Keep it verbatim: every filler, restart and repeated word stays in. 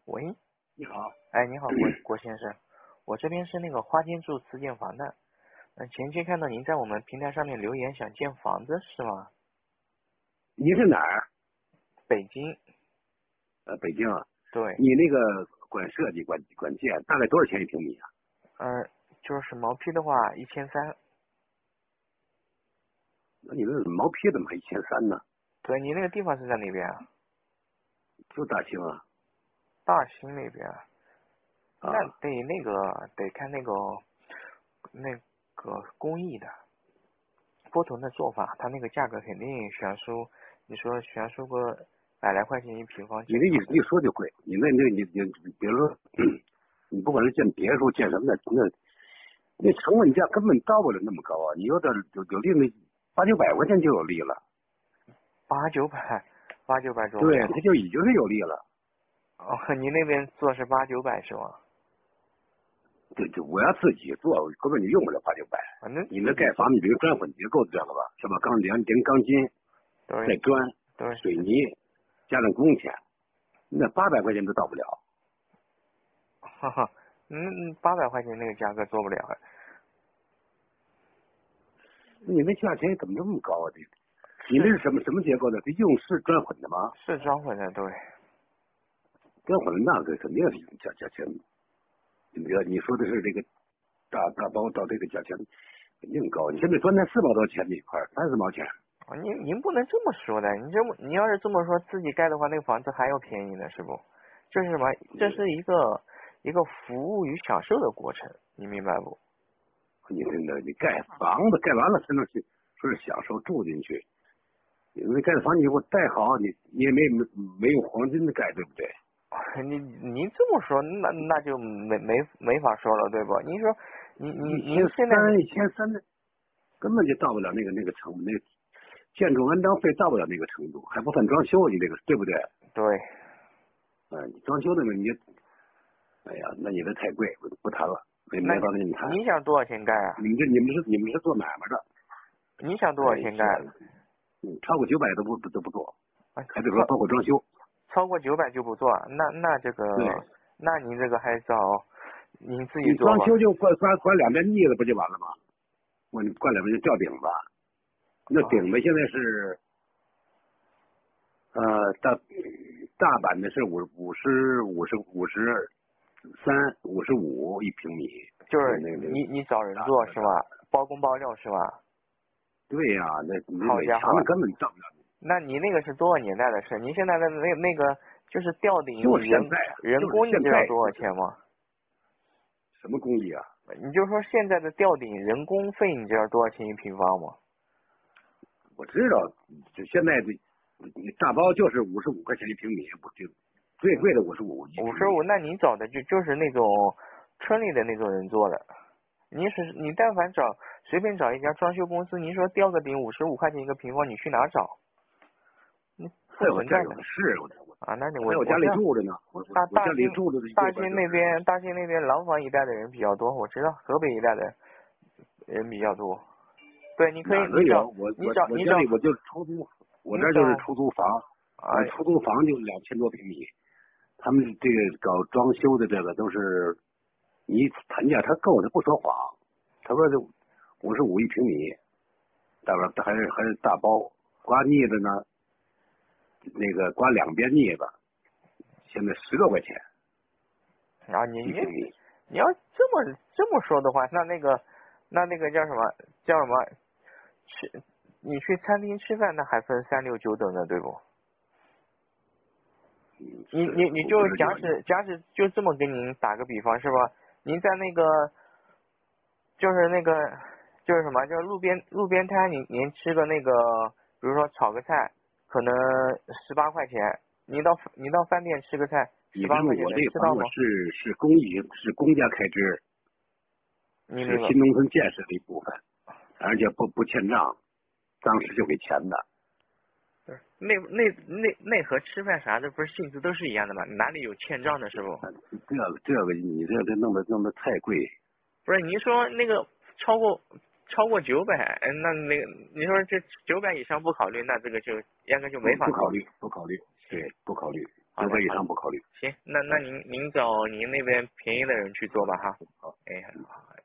喂， 你好。 哎，你好，郭郭先生，我这边是那个花间住自建房的。嗯，前期看到您在我们平台上面留言想建房子是吗？ 你是哪儿？ 北京。 呃，北京啊。 对。 你那个管设计、管管建，大概多少钱一平米啊？ 嗯，就是毛坯的话一千三。 那你那毛坯怎么还一千三呢？ 对，你那个地方是在哪边啊？ 就大兴啊。 大兴那边。 啊。 那得那个得看那个那个工艺的不同的做法，它那个价格肯定悬殊。你说悬殊个百来块钱一平方。 你那一一说就贵，你那那你你比如说，你不管是建别墅建什么的，那那成本价根本到不了那么高啊！你有点有有利那八九百块钱就有利了。 八九百，八九百多。 对，它就已经是有利了。 哦，你那边做是八九百是吗？ 对对，我要自己做，根本就用不了八九百。 反正你那盖房，你比如砖混结构知道了吧？是吧？钢连连钢筋，带砖，水泥，加上工钱，那八百块钱都到不了。 哈哈，嗯，八百块钱那个价格做不了。 你那价钱怎么这么高啊？这，你那是什么什么结构的？这用是砖混的吗？ 是砖混的，对。 砖混的那个肯定是价价钱。你比如你说的是这个大大包到这个价钱肯定高。你现在砖才四毛多钱一块，三十毛钱。 啊，您您不能这么说的，你这么你要是这么说，自己盖的话，那个房子还要便宜呢，是不？这是什么？这是一个一个服务与享受的过程，你明白不？ 你真的，你盖房子盖完了才能去说是享受住进去。你那盖的房你给我盖好，你你也没没没有黄金的盖，对不对？ 你你这么说，那那就没没没法说了，对不？您说你你您现在一千三的根本就到不了那个那个程度，那个建筑安装费到不了那个程度，还不算装修，你这个对不对？ 对。 嗯，你装修的呢，你，哎呀，那你这太贵，不不谈了，没没法跟你谈。 你想多少钱盖啊？ 你们这你们是你们是做买卖的。 你想多少钱盖？ 嗯，超过九百都不都不做，还得说包括装修。 超过九百就不做，那那这个，那您这个还找您自己你做吧。 装修就关关关两边腻子不就完了吗？我你关两边就吊顶子，那顶子现在是，呃大大版的是五五十五十五十三五十五一平米。 就是那你你找人做是吧？包工包料是吧？ 对呀、啊，那你好家伙， 那根本到不了。 那你那个是多少年代的事？您现在的那那个就是吊顶就是人现在、啊、 人工，你知道多少钱吗？ 什么工艺啊？ 你就说现在的吊顶人工费，你知道多少钱一平方吗？ 我知道，就现在的你大包就是五十五块钱一平米，不就最贵的五十五。 五十五，那您找的就就是那种村里的那种人做的。你是你但凡找随便找一家装修公司，您说吊个顶五十五块钱一个平方，你去哪找？你不存在的。 是啊，那你我在我家里住着呢。 大大家里住着大兴那边大兴那边廊坊一带的人比较多，我知道河北一带的人比较多。对，你可以你找我你找你找我家里我就出租，我这就是出租房， 啊， 出租房就两千多平米。他们这个搞装修的这个都是，你谈价他够，他不说谎，他说这五十五一平米，大边还是还是大包，刮腻子呢，那个刮两边腻子，现在十多块钱。 啊，你你你要这么这么说的话，那那个那那个叫什么叫什么吃？你去餐厅吃饭，那还分三六九等的，对不？你你你就假使假使就这么给您打个比方是吧？您在那个就是那个就是什么，就是路边路边摊，您您吃个那个，比如说炒个菜，可能十八块钱，您到您到饭店吃个菜，十八块钱能吃到吗？ 是是公益是公家开支，是新农村建设的一部分，而且不不欠账，当时就给钱的。 那那那那和吃饭啥的不是性质都是一样的吗？哪里有欠账的，是不？ 这个这个你这这弄得弄得太贵。 不是，您说那个超过超过九百，那那个你说这九百以上不考虑，那这个就压根就没法。 不考虑，不考虑，对，不考虑。 好的九百以上不考虑。 行，那那您您找您那边便宜的人去做吧哈。 好， 哎，好。